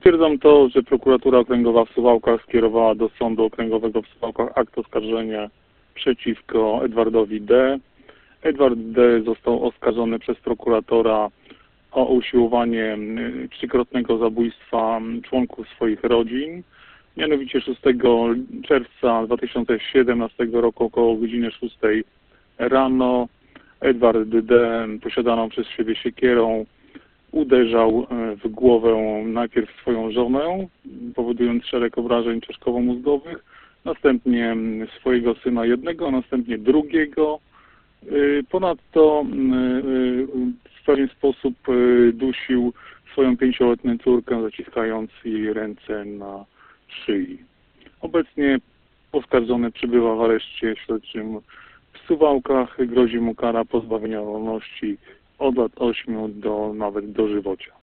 Potwierdzam to, że Prokuratura Okręgowa w Suwałkach skierowała do Sądu Okręgowego w Suwałkach akt oskarżenia przeciwko Edwardowi D. Edward D. został oskarżony przez prokuratora o usiłowanie trzykrotnego zabójstwa członków swoich rodzin. Mianowicie 6 czerwca 2017 roku około godziny 6 rano Edward D. posiadaną przez siebie siekierą uderzał w głowę najpierw swoją żonę, powodując szereg obrażeń czaszkowo-mózgowych, następnie swojego syna jednego, a następnie drugiego. Ponadto w pewien sposób dusił swoją 5-letnią córkę, zaciskając jej ręce na szyi. Obecnie oskarżony przebywa w areszcie śledczym w Suwałkach. Grozi mu kara pozbawienia wolności od lat 8 do nawet dożywocia.